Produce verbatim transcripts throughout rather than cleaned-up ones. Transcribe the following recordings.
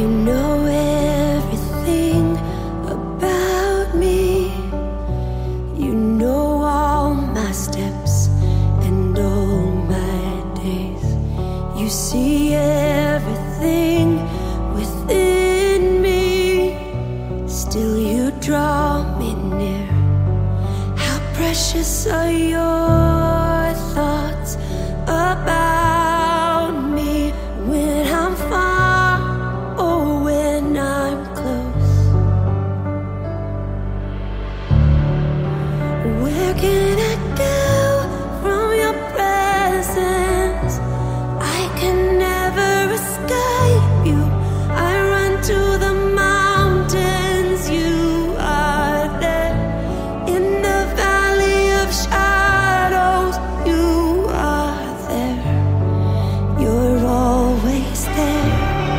You know everything about me. You know all my steps and all my days. You see everything within me. Still you draw me near. How precious are your thoughts about me when I'm far or when I'm close. Where can I go from your presence? I can never escape you. I run to the mountains. You are there in the valley of shadows. You are there. You're always there.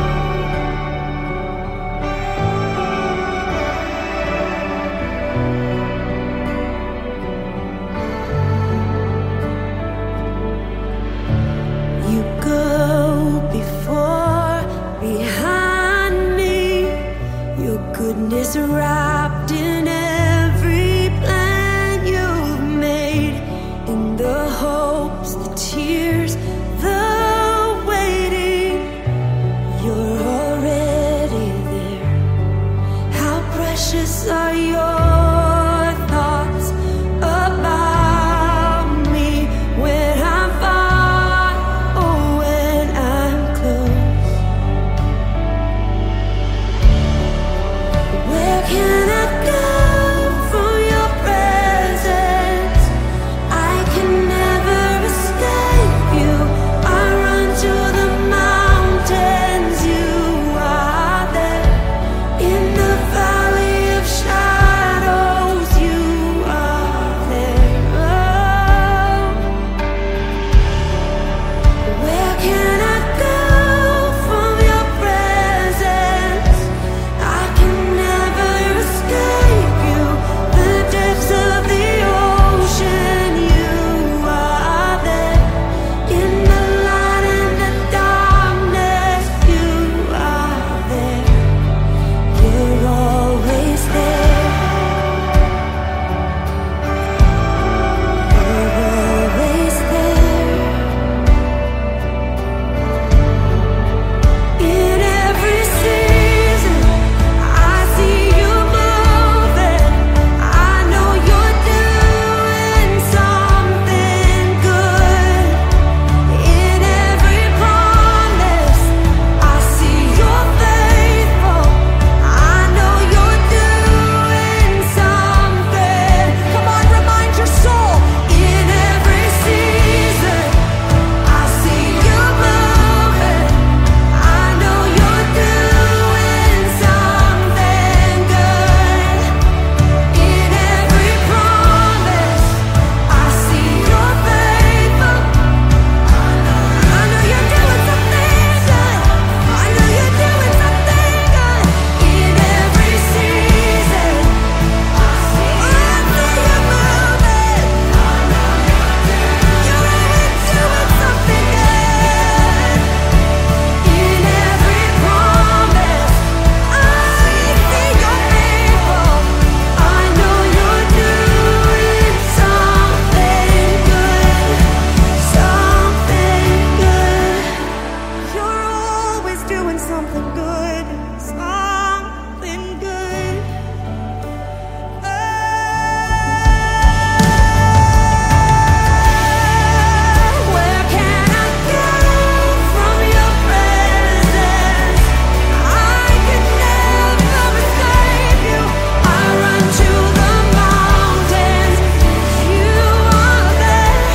You go before, behind me. Your goodness wrapped in every plan you've made. In the hopes, the tears, the waiting, you're already there. How precious are your thoughts about me when I'm far or when I'm close. Where can I go from your presence? I can never escape you. I run to the mountains. You are there in the valley of shadows. You are there. Oh. Where can I go from your presence? I can never escape you. The depths of the ocean. You are there in the light and the darkness. You are there. You're always there. You're always there. In every season, I see you moving. I know you're doing something good. In every promise, I see you're faithful. I know you're doing something. Come on, remind your soul. In every season, I see you moving. I know you're doing something good. In every promise, I see you're faithful. I know you're doing something good. I know you're doing something good. In every season, I see you moving. You're always doing something good. In every promise, I see you're faithful. I know you're doing something good, something good. You're always doing something good, something good. Where can I go from your presence? I can never escape you. I run to the mountains. You are there.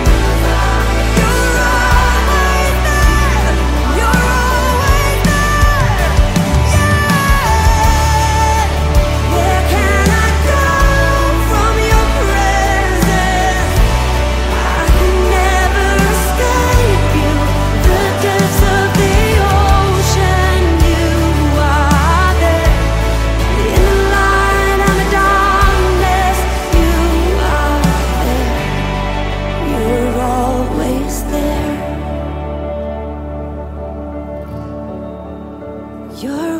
You're always there. You're always there. You're